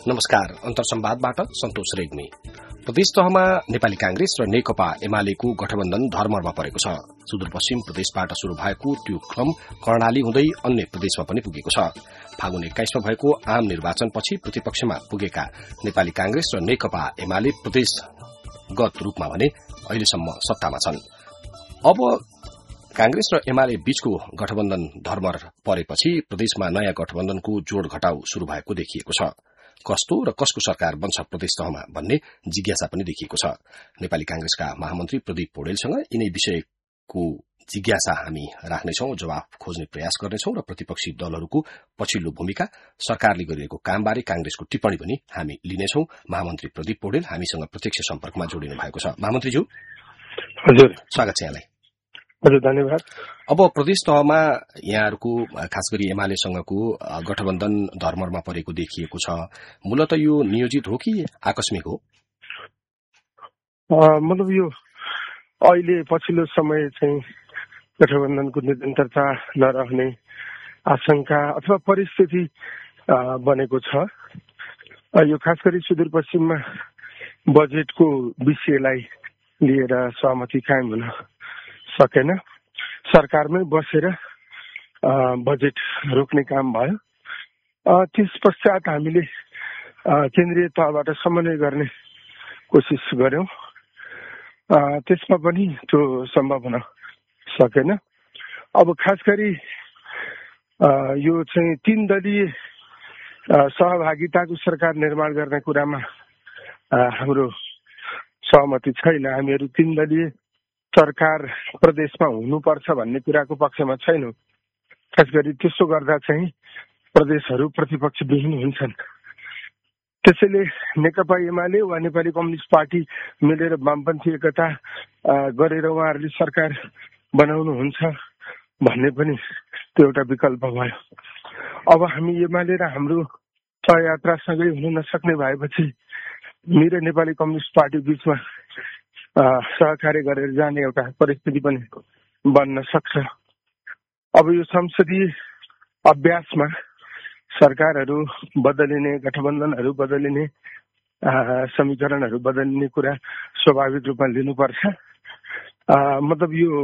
नमस्कार। अन्तरसंवादबाट सन्तोष रेग्मी। प्रदेश तहमा नेपाली कांग्रेस र नेकपा एमालेको गठबन्धन धरमरमा परेको छ। सुदूरपश्चिम प्रदेशबाट शुरू भएको त्यो क्रम कर्णाली हुँदै अन्य प्रदेशमा पनि पुगेको छ। फागुन 21 मा भएको आम निर्वाचनपछि प्रतिपक्षमा पुगेका नेपाली कांग्रेस र नेकपा एमाले प्रदेशगत रूपमा भने अहिलेसम्म सत्तामा छन्। अब कांग्रेस र एमाले बीचको गठबन्धन धरमर परेपछि प्रदेशमा नयाँ गठबन्धनको जोड़ घटाउ शुरू भएको देखिएको छ। कस्तो र कसको सरकार बन्छ प्रदेश तहमा भन्ने जिज्ञासा पनि देखिएको छ। नेपाली कांग्रेसका महामन्त्री प्रदीप पौडेलसँग यिनै विषयको जिज्ञासा हामी राख्नेछौं, जवाफ खोज्ने प्रयास गर्नेछौं र प्रतिपक्षी दलहरूको पछिल्लो भूमिका, सरकारले गरिरहेको कामबारे कांग्रेसको टिप्पणी पनि हामी लिनेछौं। महामन्त्री प्रदीप पौडेल हामीसँग प्रत्यक्ष सम्पर्कमा जोडिनु भएको छ। महामन्त्रीज्यू, हजुर, स्वागत छ यहाँलाई। हजुर, धन्यवाद। अब प्रदेश तहमा यहाँहरूको खास गरी एमालेसँगको गठबन्धन धरमरमा परेको देखिएको छ। मूलत यो नियोजित हो कि आकस्मिक हो? मतलब यो अहिले पछिल्लो समय चाहिँ गठबन्धनको निरन्तरता नरहने आशंका अथवा परिस्थिति बनेको छ। यो खास गरी सुदूरपश्चिममा बजेटको विषयलाई लिएर सहमति कायम हुन सकेन। सरकारमै बसेर बजेट रोक्ने काम भयो। त्यस पश्चात हामीले केन्द्रीय तहबाट समन्वय गर्ने कोसिस गर्यौं। त्यसमा पनि त्यो सम्भव हुन सकेन। अब खास गरी यो चाहिँ 3 दलीय सहभागिताको सरकार निर्माण गर्ने कुरामा हाम्रो सहमति छैन। हामीहरू 3 दलीय सरकार प्रदेशमा हुनुपर्छ भन्ने कुराको पक्षमा छैनौं। खास गरी त्यसो गर्दा चाहिँ प्रदेशहरू प्रतिपक्षविहीन हुन्छन्। त्यसैले नेकपा एमाले वा नेपाली कम्युनिस्ट पार्टी मिलेर वामपन्थी एकता गरेर उहाँहरूले सरकार बनाउनुहुन्छ भन्ने पनि त्यो एउटा विकल्प भयो। अब हामी एमाले र हाम्रो सहयात्रा सँगै हुन नसक्ने भएपछि मेरो नेपाली कम्युनिस्ट पार्टी बीचमा सहकार्य गरेर जाने एउटा परिस्थिति पनि बन्न सक्छ। अब यो संसदीय अभ्यासमा सरकारहरू बदलिने, गठबन्धनहरू बदलिने, समीकरणहरू बदलिने कुरा स्वाभाविक रूपमा लिनुपर्छ। मतलब यो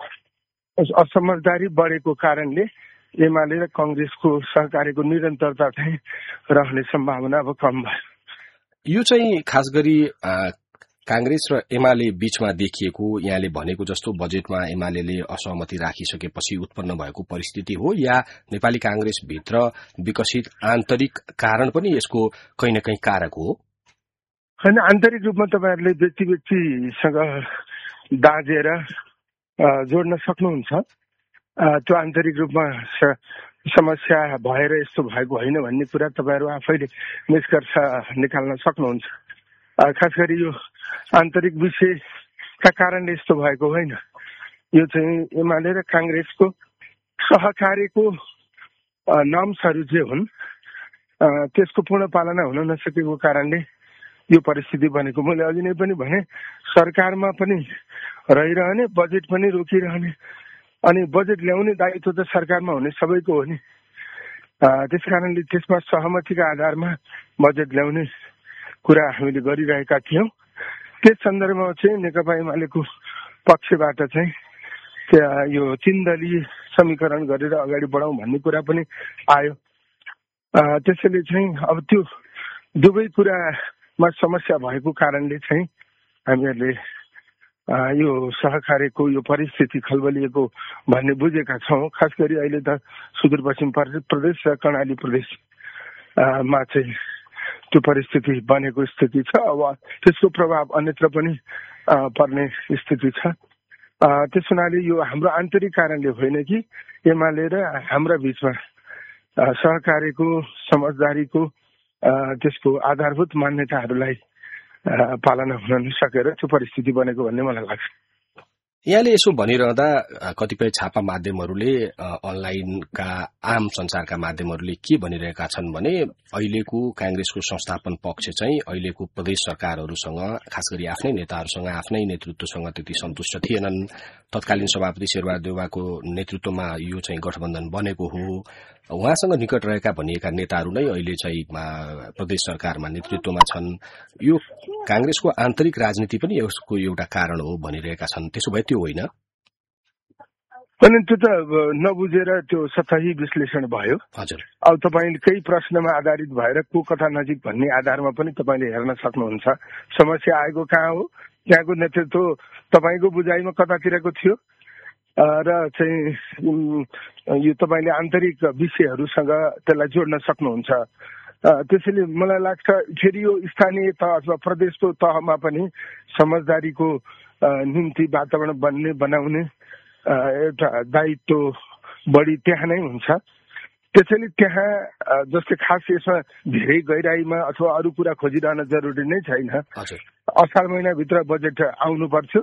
असमझदारी बढेको कारणले एमाले र कांग्रेसको सहकार्यको निरन्तरता चाहिँ रहने सम्भावना अब कम भयो। यो चाहिँ खास गरी कांग्रेस र एमाले बीचमा देखिएको, यहाँले भनेको जस्तो बजेटमा एमाले असहमति राखिसकेपछि उत्पन्न भएको परिस्थिति हो, या नेपाली कांग्रेस भित्र विकसित आन्तरिक कारण पनि यसको कहीं न कहीं कारक हो? हैन, आन्तरिक रूपमा तपाईहरुले व्यक्ति व्यक्तिसँग दाँजेर जोड्न सक्नुहुन्छ। त्यो आन्तरिक रूपमा समस्या भएर यस्तो भएको होइन भन्ने कुरा तपाईहरु आफैले निष्कर्ष निकाल्न सक्नुहुन्छ। खास गरी यो आन्तरिक विषयका कारणले यस्तो भएको होइन। यो चाहिँ एमाले र कांग्रेसको सहकार्यको नर्म्सहरू जे हुन् त्यसको पूर्ण पालना हुन नसकेको कारणले यो परिस्थिति बनेको। मैले अघि नै पनि भने, सरकारमा पनि रहिरहने, बजेट पनि रोकिरहने, अनि बजेट ल्याउने दायित्व त सरकारमा हुने सबैको हो नि। त्यसकारणले त्यसमा सहमतिका आधारमा बजेट ल्याउने कुरा हामीले गरिरहेका थियौं। त्यस सन्दर्भमा चाहिँ नेकपा एमालेको पक्षबाट चाहिँ यो 3 दलीय समीकरण गरेर अगाडि बढाउँ भन्ने कुरा पनि आयो। त्यसैले चाहिँ अब त्यो दुवै कुरामा समस्या भएको कारणले चाहिँ हामीहरूले यो सहकार्यको यो परिस्थिति खलबलिएको भन्ने बुझेका छौं। खास गरी अहिले त सुदूरपश्चिम प्रदेश र कर्णाली प्रदेशमा चाहिँ त्यो परिस्थिति बनेको स्थिति छ। अब त्यसको प्रभाव अन्यत्र पनि पर्ने स्थिति छ। त्यस हुनाले यो हाम्रो आन्तरिक कारणले होइन कि एमाले र हाम्रा बीचमा सहकार्यको, समझदारीको, त्यसको आधारभूत मान्यताहरूलाई पालना हुन नसकेर त्यो परिस्थिति बनेको भन्ने मलाई लाग्छ। यहाँले यसो भनिरहँदा कतिपय छापा माध्यमहरूले, अनलाइनका आम संचारका माध्यमहरूले के भनिरहेका छन् भने अहिलेको कांग्रेसको संस्थापन पक्ष चाहिँ अहिलेको प्रदेश सरकारहरूसँग, खास गरी आफ्नै नेताहरूसँग, आफ्नै नेतृत्वसँग त्यति सन्तुष्ट थिएनन्। तत्कालीन सभापति शेरबहादुर देउवाको नेतृत्वमा यो चाहिँ गठबन्धन बनेको हो। उहाँसँग निकट रहेका भनिएका नेताहरू नै अहिले चाहिँ प्रदेश सरकारमा नेतृत्वमा छन्। यो कांग्रेसको आन्तरिक राजनीति पनि यसको एउटा कारण हो भनिरहेका छन्। त्यसो भए त्यो होइन? अनि त्यो त नबुझेर त्यो सतही विश्लेषण भयो। हजुर, अब तपाईले केही प्रश्नमा आधारित भएर को कथा नजिक भन्ने आधारमा पनि तपाईले हेर्न सक्नुहुन्छ। समस्या आएको कहाँ हो, त्यहाँको नेतृत्व तपाईको बुझाइमा कतातिरको थियो र चाहिँ यो तपाईले आन्तरिक विषयहरूसँग त्यसलाई जोड्न सक्नुहुन्छ। त्यसैले मलाई लाग्छ फेरि यो स्थानीय तह अथवा प्रदेशको तहमा पनि समझदारीको निम्ति वातावरण बनाउने एउटा दायित्व बढी त्यहाँ नै हुन्छ। त्यसैले त्यहाँ जस्तै खास यसमा धेरै गहिराईमा अथवा अरू कुरा खोजिरहन जरुरी नै छैन। असार महिनाभित्र बजेट आउनु पर्थ्यो।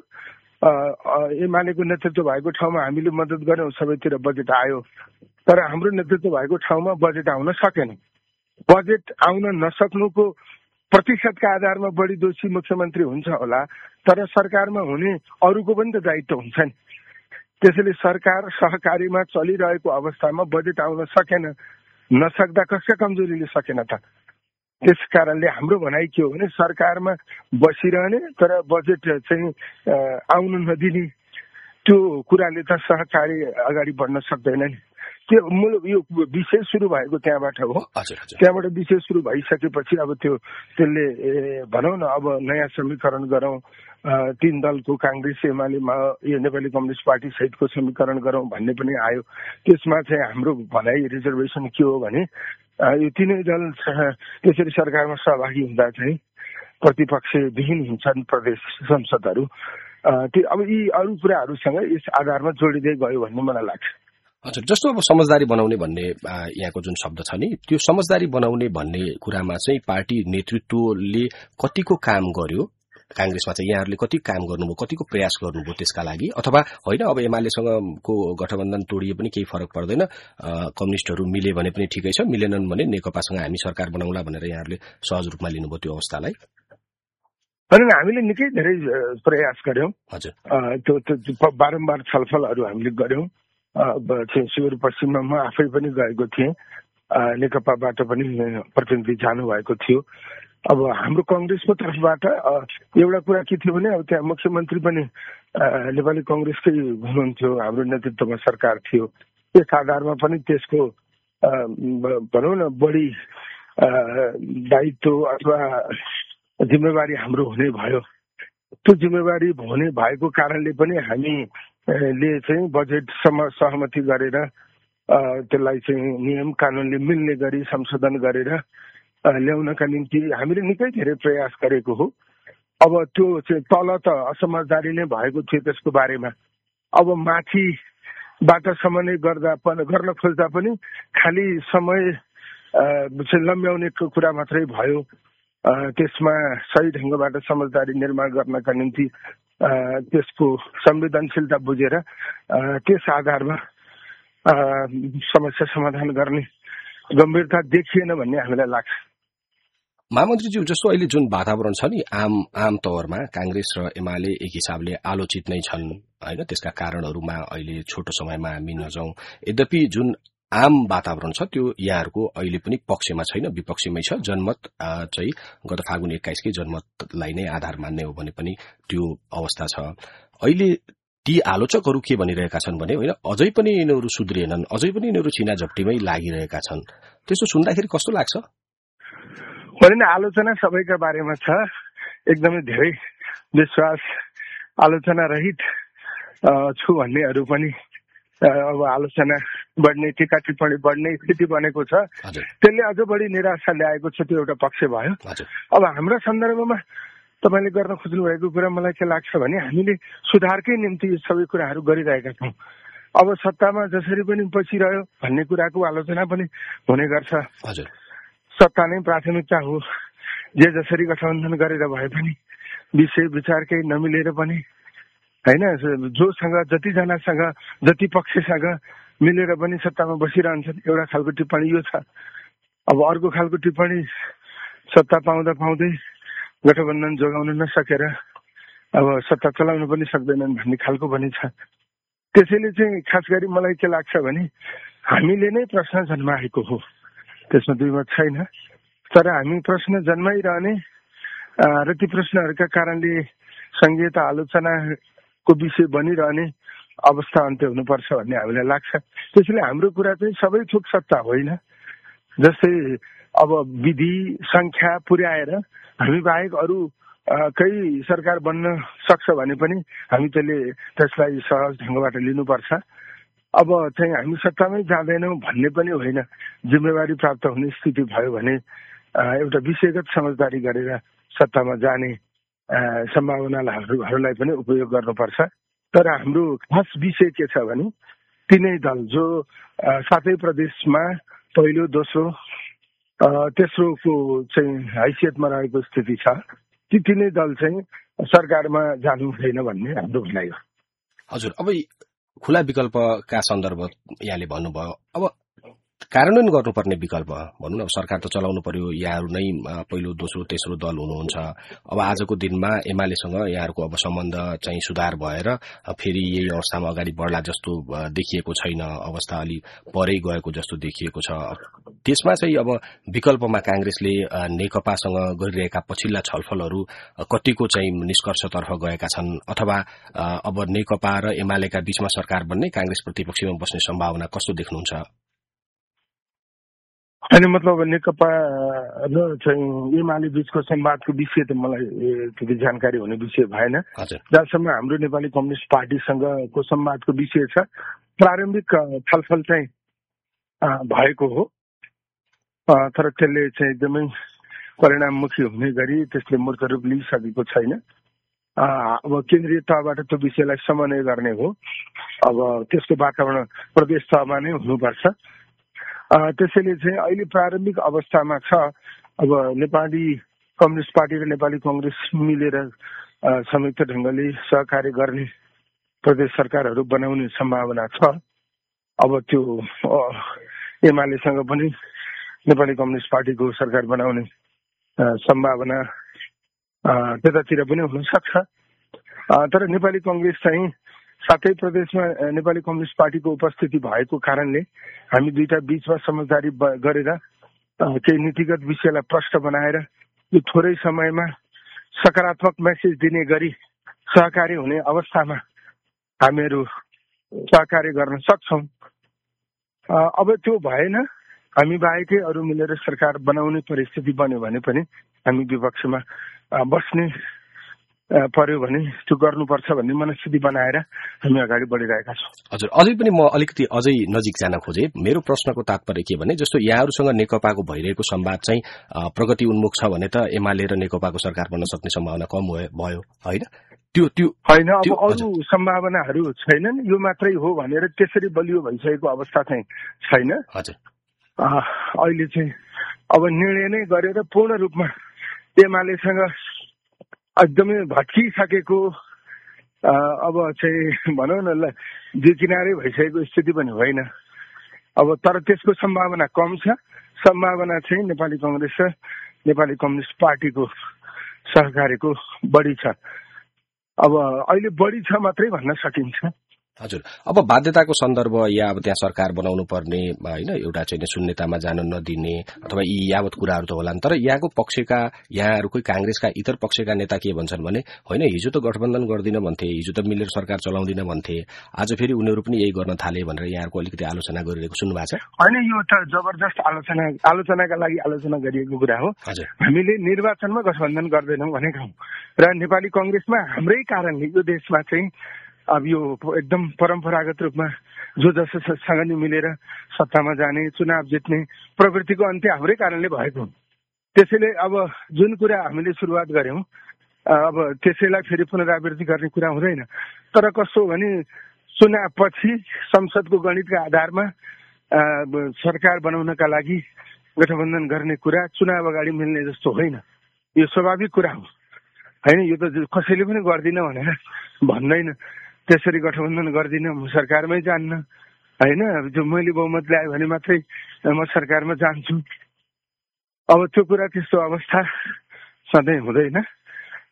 एमालेको नेतृत्व भएको ठाउँमा हामीले मद्दत गर्यौं, सबैतिर बजेट आयो। तर हाम्रो नेतृत्व भएको ठाउँमा बजेट आउन सकेन। बजेट आउन नसक्नुको प्रतिशतका आधारमा बढी दोषी मुख्यमन्त्री हुन्छ होला, तर सरकारमा हुने अरूको पनि त दायित्व हुन्छ नि। त्यसैले सरकार सहकारीमा चलिरहेको अवस्थामा बजेट आउन सकेन। नसक्दा कसका कमजोरीले सकेन त? त्यस कारणले हाम्रो भनाइ के हो भने सरकारमा बसिरहने तर बजेट चाहिँ आउन नदिने त्यो कुराले त सहकारी अगाडि बढ्न सक्दैन नि। त्यो मूल यो विषय सुरु भएको त्यहाँबाट हो। त्यहाँबाट विषय सुरु भइसकेपछि अब त्यसले भनौँ न अब नयाँ समीकरण गरौँ, तीन दलको कांग्रेस एमाले यो नेपाली कम्युनिस्ट पार्टी सहितको समीकरण गरौँ भन्ने पनि आयो। त्यसमा चाहिँ हाम्रो भनाइ रिजर्भेसन के हो भने यो तीनै दल त्यसरी सरकारमा सहभागी हुँदा चाहिँ प्रतिपक्षविहीन हुन्छन् प्रदेश संसदहरू। अब यी अरू कुराहरूसँग यस आधारमा जोडिँदै गयो भन्ने मलाई लाग्छ। हजुर, जस्तो अब समझदारी बनाउने भन्ने यहाँको जुन शब्द छ नि, त्यो समझदारी बनाउने भन्ने कुरामा चाहिँ पार्टी नेतृत्वले कतिको काम गर्यो? कांग्रेसमा चाहिँ यहाँहरूले कति काम गर्नुभयो, कतिको प्रयास गर्नुभयो त्यसका लागि? अथवा होइन अब एमालेसँगको गठबन्धन तोडिए पनि केही फरक पर्दैन, कम्युनिस्टहरू मिले भने पनि ठिकै छ, मिलेनन् भने नेकपासँग हामी सरकार बनाउला भनेर यहाँहरूले सहज रूपमा लिनुभयो त्यो अवस्थालाई? होइन, हामीले निकै धेरै प्रयास गर्यौं। हजुर, त्यो बारम्बार छलफलहरू हामीले गर्यौं। सुदूरपश्चिममा म आफै पनि गएको थिएँ, नेकपाबाट पनि प्रतिनिधि जानुभएको थियो। अब हाम्रो कंग्रेसको तर्फबाट एउटा कुरा के थियो भने अब त्यहाँ मुख्यमन्त्री पनि नेपाली कंग्रेसकै हुनुहुन्थ्यो, हाम्रो नेतृत्वमा सरकार थियो। त्यस आधारमा पनि त्यसको भनौँ न बढी दायित्व अथवा जिम्मेवारी हाम्रो हुने भयो। त्यो जिम्मेवारी हुने भएको कारणले पनि हामीले चाहिँ बजेटसम्म सहमति गरेर त्यसलाई चाहिँ नियम कानूनले मिल्ने गरी संशोधन गरेर ल्याउनका निम्ति हामीले निकै धेरै प्रयास गरेको हो। अब त्यो चाहिँ तल त असमझदारी नै भएको थियो त्यसको बारेमा। अब माथिबाट समन्वय गर्न खोज्दा पनि खालि समय लम्ब्याउने कुरा मात्रै भयो। त्यसमा सही ढंगबाट समझदारी निर्माण गर्नका निम्ति त्यसको संवेदनशीलता बुझेर त्यस आधारमा समस्या समाधान गर्ने गम्भीरता देखिएन भन्ने हामीलाई लाग्छ। महामन्त्रीज्यू, जस्तो अहिले जुन वातावरण छ नि आम तवरमा कांग्रेस र एमाले एक हिसाबले आलोचित नै छन् हैन, त्यसका कारणहरूमा अहिले छोटो समयमा हामी नजाउँ। यद्यपि जुन आम वातावरण छ त्यो यहाँहरूको अहिले पनि पक्षमा छैन, विपक्षीमै छ। जनमत चाहिँ गत फागुन 21 कै जनमतलाई नै आधार मान्ने हो भने पनि त्यो अवस्था छ। अहिले ती आलोचकहरू के भनिरहेका छन् भने होइन, अझै पनि यिनीहरू सुध्रिएनन्, अझै पनि यिनीहरू छिना झप्टीमै लागिरहेका छन्। त्यस्तो सुन्दाखेरि कस्तो लाग्छ? होइन, आलोचना सबैका बारेमा छ। एकदमै धेरै विश्वास आलोचना रहित छु भन्नेहरू पनि अब आलोचना बढ्ने, टीका टिप्पणी बढ्ने स्थिति बनेको छ। त्यसले अझ बढी निराशा ल्याएको छ। त्यो एउटा पक्ष भयो। अब हाम्रो सन्दर्भमा तपाईले गर्न खोज्नु भएको कुरा मलाई के लाग्छ भने हामीले सुधारकै निम्ति यो सबै कुराहरू गरिरहेका छौँ। अब सत्तामा जसरी पनि बसिरह्यो भन्ने कुराको आलोचना पनि हुने गर्छ। सत्ता नै प्राथमिकता हो। जे जसरी गठबन्धन गरेर भए पनि विषय विचार केही नमिलेर पनि हैन, जोसँग जतिजनासँग जति पक्षसँग मिलेर पनि सत्तामा बसिरहन्छन्, एउटा खालको टिप्पणी यो छ। अब अर्को खालको टिप्पणी सत्ता पाउँदा पाउँदै गठबन्धन जोगाउन नसकेर अब सत्ता चलाउन पनि सक्दैनन् भन्ने खालको पनि छ। त्यसैले चाहिँ खास गरी मलाई के लाग्छ भने हामीले नै प्रश्न जन्माएको हो, त्यसमा दुई मत छैन। तर हामी प्रश्न जन्माइरहने र ती प्रश्नहरूका कारणले संघीयता आलोचनाको विषय बनिरहने अवस्था अन्त्य हुनुपर्छ भन्ने हामीलाई लाग्छ। त्यसैले हाम्रो कुरा चाहिँ सबै थोक सत्ता होइन। जस्तै अब विधि संख्या पुर्याएर हामी बाहेक अरू कही सरकार बन्न सक्छ भने पनि हामी त्यसलाई सहज ढङ्गबाट लिनुपर्छ। अब चाहिँ हामी सत्तामै जाँदैनौँ भन्ने पनि होइन। जिम्मेवारी प्राप्त हुने स्थिति भयो भने एउटा विषयगत समझदारी गरेर सत्तामा जाने सम्भावनाहरूलाई पनि उपयोग गर्नुपर्छ। तर हाम्रो खास विषय के छ भने तीनै दल जो सातै प्रदेशमा पहिलो, दोस्रो, तेस्रोको चाहिँ हैसियतमा रहेको स्थिति छ, ती तीनै दल चाहिँ सरकारमा जानु हुँदैन भन्ने हाम्रो भनाइ हो। हजुर, अब खुला विकल्पका सन्दर्भ यहाँले भन्नुभयो। अब कार्यान्वयन गर्नुपर्ने विकल्प भनौँ न, सरकार त चलाउनु पर्यो, यहाँहरू नै पहिलो, दोस्रो, तेस्रो दल हुनुहुन्छ। अब आजको दिनमा एमालेसँग यहाँहरूको अब सम्बन्ध चाहिँ सुधार भएर फेरि यही अवस्थामा अगाडि बढ्ला जस्तो देखिएको छैन, अवस्था अलि परै गएको जस्तो देखिएको छ। त्यसमा चाहिँ अब विकल्पमा कांग्रेसले नेकपासँग गरिरहेका पछिल्ला छलफलहरू कतिको चाहिँ निष्कर्षतर्फ गएका छन्, अथवा अब नेकपा र एमालेका बीचमा सरकार बन्ने, कांग्रेस प्रतिपक्षमा बस्ने सम्भावना कस्तो देख्नुहुन्छ? अनि मतलब नेकपा र चाहिँ एमाले बीचको संवादको विषय त मलाई त्यति जानकारी हुने विषय भएन। जहाँसम्म हाम्रो नेपाली कम्युनिस्ट पार्टीसँगको संवादको विषय छ, प्रारम्भिक छलफल चाहिँ भएको हो, तर त्यसले चाहिँ एकदमै परिणाममुखी हुने गरी त्यसले मूर्त रूप लिइसकेको छैन। अब केन्द्रीय तहबाट त्यो विषयलाई समन्वय गर्ने हो। अब त्यसको वातावरण प्रदेश तहमा नै हुनुपर्छ। त्यसैले चाहिँ अहिले प्रारम्भिक अवस्थामा छ। अब नेपाली कम्युनिस्ट पार्टी र नेपाली कांग्रेस मिलेर संयुक्त ढङ्गले सहकार्य गर्ने प्रदेश सरकारहरू बनाउने सम्भावना छ। अब त्यो एमालेसँग पनि नेपाली कम्युनिस्ट पार्टीको सरकार बनाउने सम्भावना त्यतातिर पनि हुन सक्छ। तर नेपाली कांग्रेस चाहिँ सातै प्रदेशमा नेपाली कम्युनिस्ट पार्टीको उपस्थिति भएको कारणले हामी दुईटा बीचमा समझदारी गरेर केही नीतिगत विषयलाई प्रष्ट बनाएर यो थोरै समयमा सकारात्मक मेसेज दिने गरी सहकार्य हुने अवस्थामा हामीहरू सहकार्य गर्न सक्छौं। अब त्यो भएन, हामी बाहेकै अरू मिलेर सरकार बनाउने परिस्थिति बन्यो भने पनि हामी विपक्षमा बस्ने पर्यो भने त्यो गर्नुपर्छ भन्ने मनस्थिति बनाएर हामी अगाडि बढिरहेका छौँ। हजुर, अझै पनि म अलिकति अझै नजिक जान खोजे। मेरो प्रश्नको तात्पर्य के भने, जस्तो यहाँहरूसँग नेकपाको भइरहेको संवाद चाहिँ प्रगति उन्मुख छ भने त एमाले र नेकपाको सरकार बन्न सक्ने सम्भावना कम भयो होइन? त्यो होइन, अब अरू सम्भावनाहरू छैनन्। यो मात्रै हो भनेर त्यसरी बलियो भइसकेको अवस्था चाहिँ छैन। हजुर, अहिले चाहिँ अब निर्णय नै गरेर पूर्ण रूपमा एमालेसँग एकदमै भत्किसकेको अब चाहिँ भनौँ न दुई किनारै भइसकेको स्थिति पनि होइन। अब तर त्यसको सम्भावना कम छ। सम्भावना चाहिँ नेपाली कांग्रेस र नेपाली कम्युनिस्ट पार्टीको सहकार्यको बढी छ। अब अहिले बढी छ मात्रै भन्न सकिन्छ। हजुर, अब बाध्यताको सन्दर्भ या अब त्यहाँ सरकार बनाउनु पर्ने होइन, एउटा चाहिँ शून्यतामा जान नदिने अथवा यी यावत कुराहरू त होलान्। तर यहाँको पक्षका, यहाँहरूकै कांग्रेसका इतर पक्षका नेता के भन्छन् भने, होइन हिजो त गठबन्धन गर्दिन भन्थे, हिजो त मिलेर सरकार चलाउँदिन भन्थे, आज फेरि उनीहरू पनि यही गर्न थाले भनेर यहाँहरूको अलिकति आलोचना गरिरहेको सुन्नुभएको छ? होइन, यो त जबरजस्त आलोचनाका लागि आलोचना गरिएको कुरा हो। हामीले निर्वाचनमा गठबन्धन गर्दैनौँ भनेका हौँ र नेपाली कांग्रेसमा हाम्रै कारणले यो देशमा चाहिँ अब यो एकदम परम्परागत रूपमा जो जसोसँग नि मिलेर सत्तामा जाने, चुनाव जित्ने प्रवृत्तिको अन्त्य हाम्रै कारणले भएको हो। त्यसैले अब जुन कुरा हामीले सुरुवात गर्यौं अब त्यसैलाई फेरि पुनरावृत्ति गर्ने कुरा हुँदैन। तर कस्तो हो भने चुनावपछि संसदको गणितका आधारमा सरकार बनाउनका लागि गठबन्धन गर्ने कुरा चुनाव अगाडि मिल्ने जस्तो होइन। यो स्वाभाविक कुरा हो होइन। यो त कसैले पनि गर्दिन भनेर भन्दैन, त्यसरी गठबन्धन गर्दिन, म सरकारमै जान्न होइन, जो मैले बहुमत ल्याएँ भने मात्रै म सरकारमा जान्छु। अब त्यो कुरा त्यस्तो अवस्था सधैँ हुँदैन।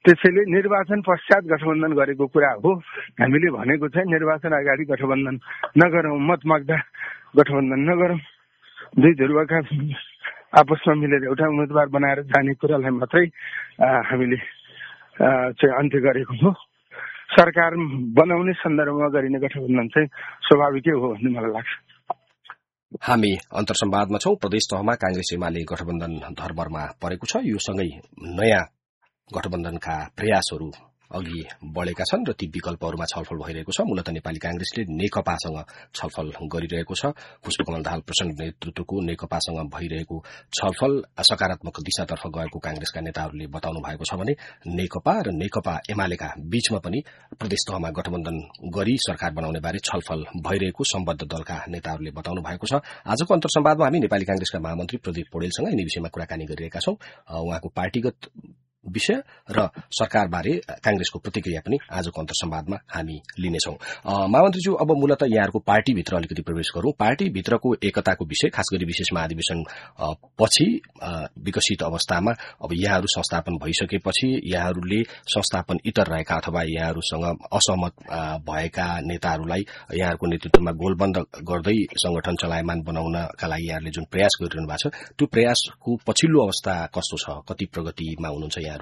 त्यसैले निर्वाचन पश्चात गठबन्धन गरेको कुरा हो। हामीले भनेको चाहिँ निर्वाचन अगाडि गठबन्धन नगरौँ, मत माग्दा गठबन्धन नगरौँ, दुई ध्रुवका आपसमा मिलेर एउटा उम्मेदवार बनाएर जाने कुरालाई मात्रै हामीले चाहिँ अन्त्य गरेको हो। सरकार बनाउने सन्दर्भमा गरिने गठबन्धन चाहिँ स्वाभाविकै हो भन्ने मलाई लाग्छ। हामी अन्तर्संवादमा छौं। प्रदेश तहमा कांग्रेस एमाले गठबन्धन धरमरमा परेको छ। यो सँगै नयाँ गठबन्धनका प्रयासहरू अघि बढेका छन् र ती विकल्पहरूमा छलफल भइरहेको छ। मूलतः नेपाली कांग्रेसले नेकपासँग छलफल गरिरहेको छ। पुष्पकमल दाहाल प्रचण्ड नेतृत्वको नेकपासँग भइरहेको छलफल सकारात्मक दिशातर्फ गएको कांग्रेसका नेताहरूले बताउनु भएको छ भने नेकपा र नेकपा एमालेका बीचमा पनि प्रदेश तहमा गठबन्धन गरी सरकार बनाउने बारे छलफल भइरहेको सम्बद्ध दलका नेताहरूले बताउनु भएको छ। आजको अन्तर्संवादमा हामी नेपाली कांग्रेसका महामन्त्री प्रदीप पौडेलसँग यिनी विषयमा कुराकानी गरिरहेका छौं। उहाँको पार्टीगत विषय र सरकारबारे कांग्रेसको प्रतिक्रिया पनि आजको अन्तर्संवादमा हामी लिनेछौं। महामन्त्रीज्यू, अब मूलतः यहाँहरूको पार्टीभित्र अलिकति प्रवेश गरौं। पार्टीभित्रको एकताको विषय, खास गरी विशेष महाधिवेशन पछि विकसित अवस्थामा अब यहाँहरू संस्थापन भइसकेपछि यहाँहरूले संस्थापन इतर रहेका अथवा यहाँहरूसँग असहमत भएका नेताहरूलाई यहाँहरूको नेतृत्वमा गोलबन्द गर्दै संगठन चलायमान बनाउनका लागि यहाँहरूले जुन प्रयास गरिरहनु भएको छ, त्यो प्रयासको पछिल्लो अवस्था कस्तो छ? कति प्रगतिमा हुनुहुन्छ यहाँहरू?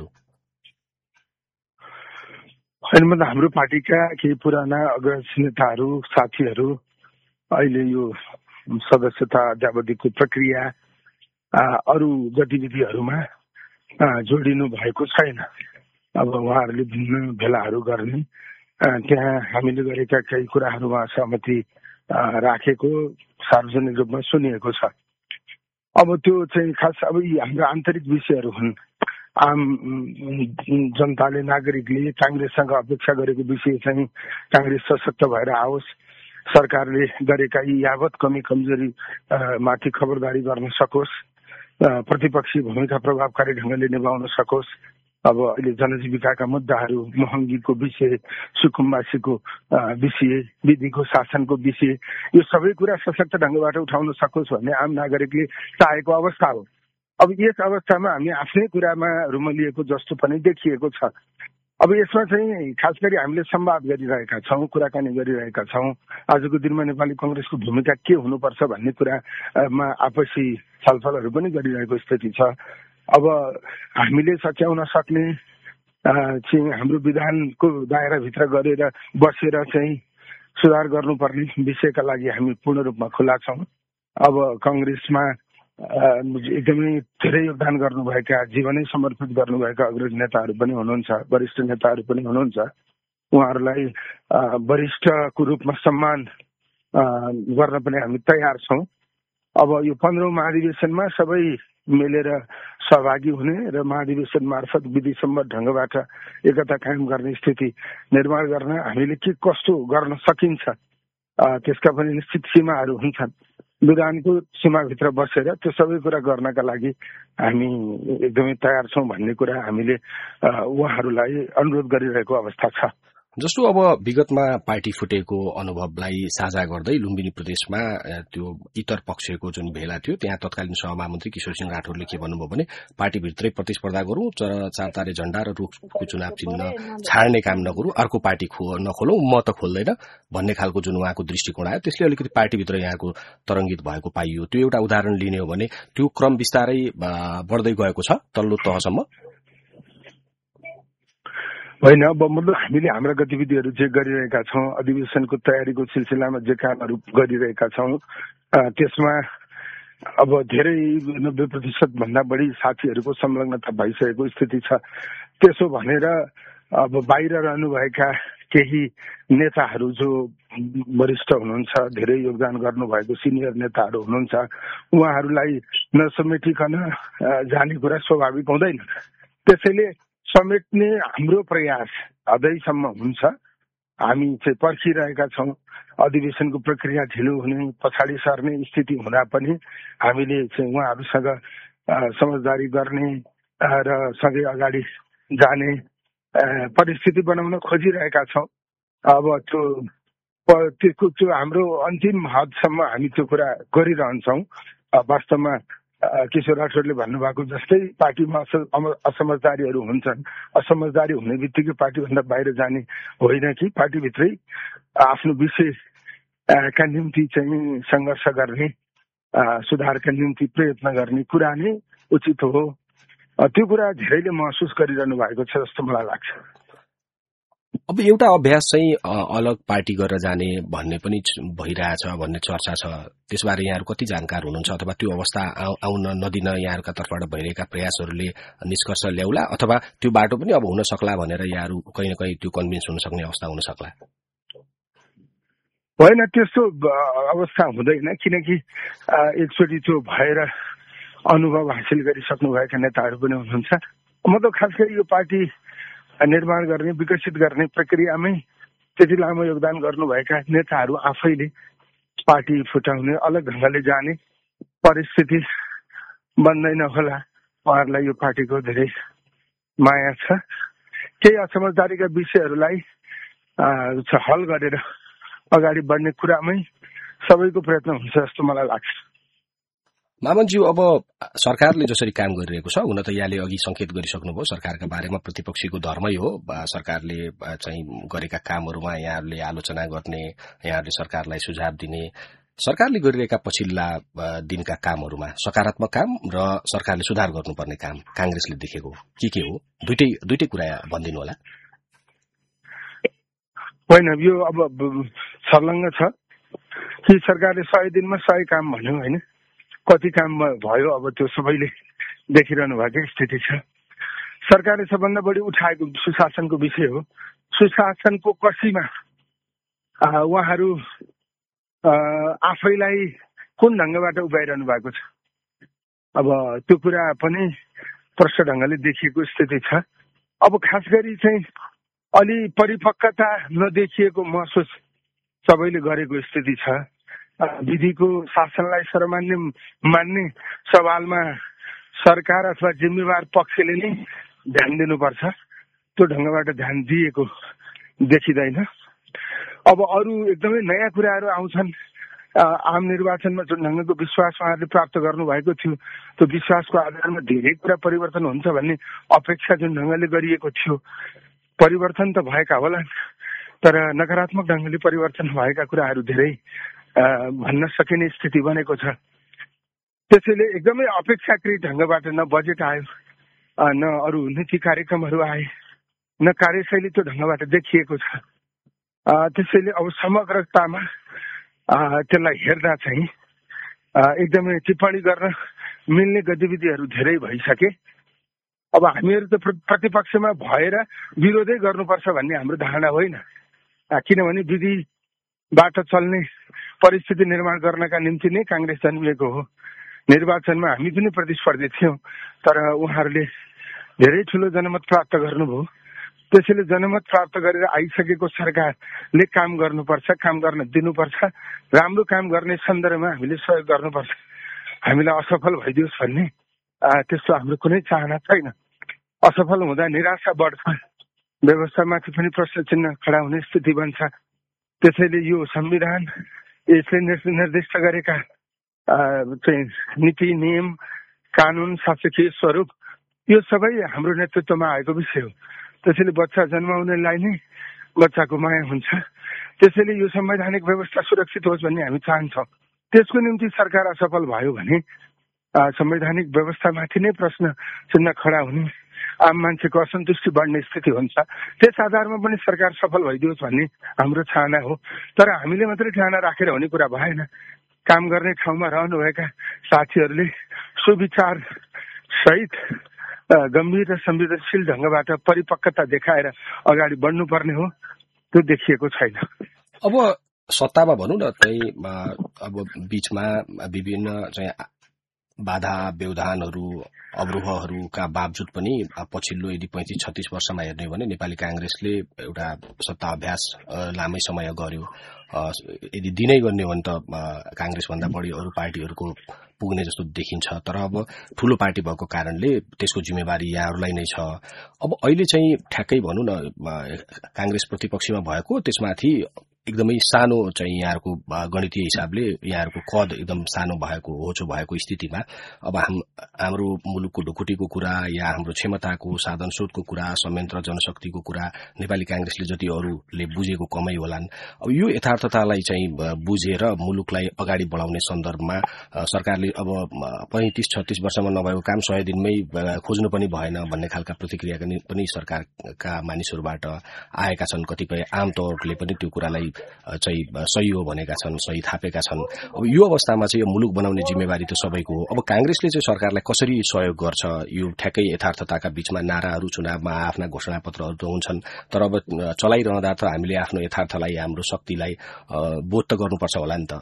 हाम्रो पार्टीका केही पुराना अग्रज नेताहरू, साथीहरू अहिले यो सदस्यता अद्यावधिको प्रक्रिया अरू गतिविधिहरूमा जोडिनु भएको छैन। अब उहाँहरूले विभिन्न भेलाहरू गर्ने, त्यहाँ हामीले गरेका केही कुराहरूमा सहमति राखेको सार्वजनिक रूपमा सुनिएको छ। अब त्यो चाहिँ खास अब यी हाम्रो आन्तरिक विषयहरू हुन्। आम जनताले, नागरिकले कांग्रेससँग अपेक्षा गरेको विषय चाहिँ कांग्रेस सशक्त भएर आओस्, सरकारले गरेका यी यावत कमी कमजोरी माथि खबरदारी गर्न सकोस्, प्रतिपक्षी भूमिका प्रभावकारी ढंगले निभाउन सकोस्। अब अहिले जनजीविकाका मुद्दाहरू, महँगीको विषय, सुकुम्बासीको विषय, विधिको शासनको विषय, यो सबै कुरा सशक्त ढंगबाट उठाउन सकोस् भन्ने आम नागरिकले चाहेको अवस्था हो। अब यस अवस्थामा हामी आफ्नै कुरामा रुमलिएको जस्तो पनि देखिएको छ। अब यसमा चाहिँ खास गरी हामीले संवाद गरिरहेका छौं, कुराकानी गरिरहेका छौं। आजको दिनमा नेपाली कांग्रेसको भूमिका के हुनुपर्छ भन्ने कुरामा आपसी छलफलहरू पनि गरिरहेको स्थिति छ। अब हामीले सच्याउन सक्ने चाहिँ हाम्रो विधानको दायराभित्र गरेर बसेर चाहिँ सुधार गर्नुपर्ने विषयका लागि हामी पूर्ण रूपमा खुला छौं। अब कांग्रेसमा एकदमै धेरै योगदान गर्नुभएका, जीवनै समर्पित गर्नुभएका अग्रज नेताहरू पनि हुनुहुन्छ, वरिष्ठ नेताहरू पनि हुनुहुन्छ। उहाँहरूलाई वरिष्ठको रूपमा सम्मान गर्न पनि हामी तयार छौं। अब यो 15औं महाधिवेशनमा सबै मिलेर सहभागी हुने र महाधिवेशन मार्फत विधिसम्मत ढंगबाट एकता कायम गर्ने स्थिति निर्माण गर्न हामीले के कस्तो गर्न सकिन्छ त्यसका पनि निश्चित सीमाहरू हुन्छन्। विधानको सीमाभित्र बसेर त्यो सबै कुरा गर्नका लागि हामी एकदमै तयार छौं भन्ने कुरा हामीले उहाँहरूलाई अनुरोध गरिरहेको अवस्था छ। जस्तो अब विगतमा पार्टी फुटेको अनुभवलाई साझा गर्दै लुम्बिनी प्रदेशमा त्यो इतर पक्षको जुन भेला थियो त्यहाँ तत्कालीन सहमन्त्री किशोर सिंह राठौरले के भन्नुभयो भने पार्टीभित्रै प्रतिस्पर्धा गरौं, चारतारे झण्डा र रुखको चुनाव चिन्ह छाड्ने काम नगरौं, अर्को पार्टी नखोलौं, म त खोल्दैन भन्ने खालको जुन उहाँको दृष्टिकोण आयो त्यसले अलिकति पार्टीभित्र यहाँको तरंगित भएको पाइयो। त्यो एउटा उदाहरण लिने हो भने त्यो क्रम बिस्तारै बढ्दै गएको छ तल्लो तहसम्म होइन। अब मतलब हामीले हाम्रा गतिविधिहरू जे गरिरहेका छौं, अधिवेशनको तयारीको सिलसिलामा जे कामहरू गरिरहेका छौं त्यसमा अब धेरै 90% भन्दा बढी साथीहरूको संलग्नता भइसकेको स्थिति छ। त्यसो भनेर अब बाहिर रहनुभएका केही नेताहरू जो वरिष्ठ हुनुहुन्छ, धेरै योगदान गर्नुभएको सिनियर नेताहरू हुनुहुन्छ, उहाँहरूलाई नसमेटिकन जाने कुरा स्वाभाविक हुँदैन। त्यसैले समेट्ने हाम्रो प्रयास हदैसम्म हुन्छ। हामी चाहिँ पर्खिरहेका छौं। अधिवेशनको प्रक्रिया ढिलो हुने, पछाडि सर्ने स्थिति हुँदा पनि हामीले चाहिँ उहाँहरूसँग समझदारी गर्ने र सँगै अगाडि जाने परिस्थिति बनाउन खोजिरहेका छौं। अब त्यो हाम्रो अन्तिम हदसम्म हामी त्यो कुरा गरिरहन्छौं। वास्तवमा किशोर राठौरले भन्नुभएको जस्तै पार्टीमा असमझदारीहरू हुन्छन्। असमझदारी हुने बित्तिकै पार्टीभन्दा बाहिर जाने होइन कि पार्टीभित्रै आफ्नो विषयका निम्ति चाहिँ सङ्घर्ष गर्ने, सुधारका निम्ति प्रयत्न गर्ने कुरा नै उचित हो। त्यो कुरा धेरैले महसुस गरिरहनु भएको छ जस्तो मलाई लाग्छ। अब एउटा अभ्यास चाहिँ अलग पार्टी गरेर जाने भन्ने पनि भइरहेछ भन्ने चर्चा छ। त्यसबारे यहाँहरू कति जानकार हुनुहुन्छ, अथवा त्यो अवस्था आउन नदिन यहाँहरूका तर्फबाट भइरहेका प्रयासहरूले निष्कर्ष ल्याउला, अथवा त्यो बाटो पनि अब हुन सक्ला भनेर यहाँहरू कहीँ न कहीँ त्यो कन्भिन्स हुन सक्ने अवस्था हुन सक्ला? होइन, त्यस्तो अवस्था हुँदैन, किनकि एकचोटि त्यो भएर अनुभव हासिल गरिसक्नुभएका नेताहरू पनि हुनुहुन्छ। म त खास गरी यो पार्टी निर्माण गर्ने, विकसित गर्ने प्रक्रियामै त्यति लामो योगदान गर्नुभएका नेताहरू आफैले पार्टी फुटाउने, अलग ढङ्गले जाने परिस्थिति बन्दैन होला। उहाँहरूलाई यो पार्टीको धेरै माया छ। केही असमझदारीका विषयहरूलाई हल गरेर अगाडि बढ्ने कुरामै सबैको प्रयत्न हुन्छ जस्तो मलाई लाग्छ। मामनज्यू, अब सरकारले जसरी काम गरिरहेको छ, हुन त यहाँले अघि संकेत गरिसक्नुभयो सरकारका बारेमा, प्रतिपक्षीको धर्मै हो सरकारले चाहिँ गरेका कामहरूमा यहाँहरूले आलोचना गर्ने, यहाँहरूले सरकारलाई सुझाव दिने। सरकारले गरिरहेका पछिल्ला दिनका कामहरूमा सकारात्मक काम र सरकारले सुधार गर्नुपर्ने काम कांग्रेसले देखेको के हो? दुईटै कुरा भनिदिनु होला। होइन, यो अब छर्लङ्ग छ कि सरकारले 100 दिनमा 100 काम भन्यो, होइन, कति काम भयो अब त्यो सबैले देखिरहनु भएको स्थिति छ। सरकारले सबभन्दा बढी उठाएको सुशासनको विषय हो। सुशासनको कसीमा उहाँहरू आफैलाई कुन ढङ्गबाट उभ्याइरहनु भएको छ, अब त्यो कुरा पनि प्रष्ट ढङ्गले देखिएको स्थिति छ। अब खास गरी चाहिँ अलि परिपक्वता नदेखिएको महसुस सबैले गरेको स्थिति छ। विधिको शासनलाई सर्वमान्य मान्ने सवालमा सरकार अथवा जिम्मेवार पक्षले नै ध्यान दिनुपर्छ। त्यो ढङ्गबाट ध्यान दिएको देखिँदैन। अब अरू एकदमै नयाँ कुराहरू आउँछन्। आम निर्वाचनमा जुन ढङ्गको विश्वास उहाँहरूले प्राप्त गर्नुभएको थियो, त्यो विश्वासको आधारमा धेरै कुरा परिवर्तन हुन्छ भन्ने अपेक्षा जुन ढङ्गले गरिएको थियो, परिवर्तन त भएका होलान्, तर नकारात्मक ढङ्गले परिवर्तन भएका कुराहरू धेरै भन्न सकिने स्थिति बनेको छ। त्यसैले एकदमै अपेक्षाकृत ढङ्गबाट न बजेट आयो, न अरू नीति कार्यक्रमहरू आए, न कार्यशैली त्यो ढङ्गबाट देखिएको छ। त्यसैले अब समग्रतामा त्यसलाई हेर्दा चाहिँ एकदमै टिप्पणी गर्न मिल्ने गतिविधिहरू धेरै भइसके। अब हामीहरू त प्रतिपक्षमा भएर विरोधै गर्नुपर्छ भन्ने हाम्रो धारणा होइन, किनभने विधिबाट चल्ने परिस्थिति निर्माण गर्नका निम्ति नै कांग्रेस जन्मिएको हो। निर्वाचनमा हामी पनि प्रतिस्पर्धी थियौँ, तर उहाँहरूले धेरै ठुलो जनमत प्राप्त गर्नुभयो। त्यसैले जनमत प्राप्त गरेर आइसकेको सरकारले काम गर्नुपर्छ, काम गर्न दिनुपर्छ, राम्रो काम गर्ने सन्दर्भमा हामीले सहयोग गर्नुपर्छ। हामीलाई असफल भइदियोस् भन्ने त्यस्तो हाम्रो कुनै चाहना छैन। असफल हुँदा निराशा बढ्छ, व्यवस्थामाथि पनि प्रश्न चिन्ह खडा हुने स्थिति बन्छ। त्यसैले यो संविधान, यसले निर्दिष्ट गरेका चाहिँ नीति नियम कानुन शासकीय स्वरूप यो सबै हाम्रो नेतृत्वमा आएको विषय हो। त्यसैले बच्चा जन्माउनेलाई नै बच्चाको माया हुन्छ। त्यसैले यो संवैधानिक व्यवस्था सुरक्षित होस् भन्ने हामी चाहन्छौँ। त्यसको निम्ति सरकार असफल भयो भने संवैधानिक व्यवस्थामाथि नै प्रश्न चिन्ह खडा हुने, आम मान्छेको असन्तुष्टि बढ्ने स्थिति हुन्छ। त्यस आधारमा पनि सरकार सफल भइदियोस् भन्ने हाम्रो चाहना हो। तर हामीले मात्रै चाहना राखेर हुने कुरा भएन। काम गर्ने ठाउँमा रहनुभएका साथीहरूले सुविचार सहित गम्भीर र संवेदनशील ढङ्गबाट परिपक्वता देखाएर अगाडि बढ्नुपर्ने हो। त्यो देखिएको छैन। अब सत्तामा भनौँ न, चाहिँ अब बीचमा विभिन्न चाहिँ बाधा व्यवधानहरू अवरोहहरूका बावजुद पनि पछिल्लो यदि 35-36 वर्षमा हेर्ने हो भने नेपाली कांग्रेसले एउटा सत्ता अभ्यास लामै समय गर्यो। यदि दिनै गर्ने हो भने त कांग्रेसभन्दा बढी अरू पार्टीहरूको पुग्ने जस्तो देखिन्छ। तर अब ठूलो पार्टी भएको कारणले त्यसको जिम्मेवारी यहाँहरूलाई नै छ। अब अहिले चाहिँ ठ्याक्कै भनौँ न, कांग्रेस प्रतिपक्षमा भएको, त्यसमाथि एकदमै सानो चाहिँ यहाँहरूको गणितीय हिसाबले यहाँहरूको कद एकदम सानो भएको होचो भएको स्थितिमा अब हाम्रो मुलुकको ढुकुटीको कुरा या हाम्रो क्षमताको साधन स्रोतको कुरा संयन्त्र जनशक्तिको कुरा नेपाली कांग्रेसले जति अरूले बुझेको कमै होलान्। अब यो यथार्थतालाई चाहिँ बुझेर मुलुकलाई अगाडि बढाउने सन्दर्भमा सरकारले अब 35-36 वर्षमा नभएको काम 100 दिनमै खोज्नु पनि भएन भन्ने खालका प्रतिक्रिया पनि सरकारका मानिसहरूबाट आएका छन्। कतिपय आम तौरले पनि त्यो कुरालाई चाहिँ सही हो भनेका छन्, सही थापेका छन्। अब यो अवस्थामा चाहिँ यो मुलुक बनाउने जिम्मेवारी त सबैको हो। अब कांग्रेसले चाहिँ सरकारलाई कसरी सहयोग गर्छ? यो ठ्याक्कै यथार्थताका बीचमा नाराहरू, चुनावमा आफ्ना घोषणापत्रहरू त हुन्छन्, तर अब चलाइरहँदा त हामीले आफ्नो यथार्थलाई, हाम्रो शक्तिलाई बोध त गर्नुपर्छ होला नि त।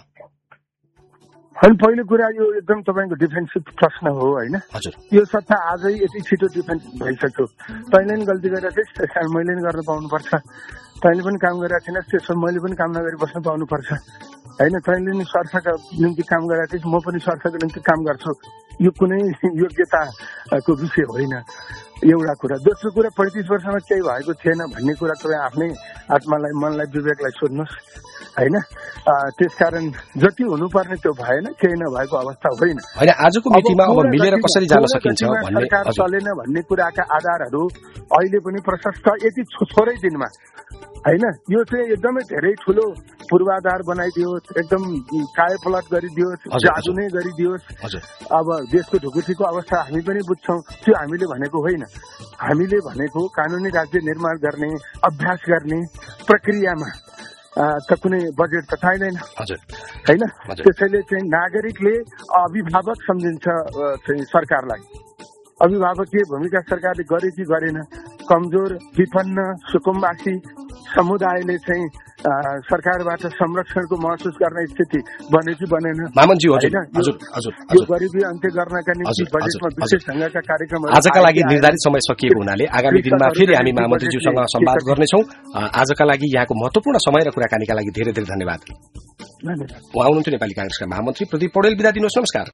अनि पहिलो कुरा यो एकदम तपाईको डिफेन्सिभ प्रश्न हो हैन। यो सत्ता आजै यति छिटो डिफेन्स भइसक्यो। तैँले नि गल्ती गरेर थिइस्, त्यसकारण मैले नि गर्न पाउनुपर्छ। तैँले पनि काम गरेर थिएनस्, त्यसो मैले पनि काम नगरी बस्न पाउनुपर्छ हैन। तैँले नि स्वार्थका निम्ति काम गरेर थिइस्, म पनि स्वार्थको निम्ति काम गर्छु। यो कुनै योग्यताको विषय होइन एउटा कुरा। दोस्रो कुरा 35 वर्षमा केही भएको थिएन भन्ने कुरा तपाईँ आफ्नै आत्मालाई, मनलाई, विवेकलाई सोध्नुहोस् हैन। त्यसकारण जति हुनुपर्ने त्यो भएन, केही नभएको अवस्था होइन। आजको मितिमा अब मिलेर कसरी जान सकिन्छ भन्ने सरकार चलेन भन्ने कुराका आधारहरू अहिले पनि प्रशस्त, यति थोरै दिनमा हैन। यो चाहिँ एकदमै धेरै ठुलो पूर्वाधार बनाइदियोस्, एकदम कायापलट गरिदियोस्, जादु नै गरिदियोस्। अब देशको ढुकुटीको अवस्था हामी पनि बुझ्छौँ, त्यो हामीले भनेको होइन। हामीले भनेको कानूनी राज्य निर्माण गर्ने, अभ्यास गर्ने प्रक्रियामा त कुनै बजेट त चाहिँदैन हैन। त्यसैले चाहिँ नागरिकले अभिभावक सम्झिन्छ चाहिँ सरकारलाई। अभिभावकीय भूमिका सरकारले गरे कि गरेन? कमजोर, विपन्न, सुकुम्बासी समुदायले चाहिँ सरकारबाट संरक्षणको महसुस गर्ने स्थिति बन्यो कि बनेन? मामनजी, यो गरिबी अन्त्य गर्नका निम्ति बजेटमा विशेष ढंगका कार्यक्रमहरू आजका लागि निर्धारित समय सकिएको हुनाले आगामी दिनमा फेरि हामी मामन्त्रीज्यूसँग संवाद गर्नेछौँ। आजका लागि यहाँको महत्वपूर्ण समय र कुराकानीका लागि धेरै धेरै धन्यवाद। उहाँ हुनुहुन्थ्यो नेपाली कांग्रेसका महामन्त्री प्रदीप पौडेल। बिदा दिनुहोस्, नमस्कार।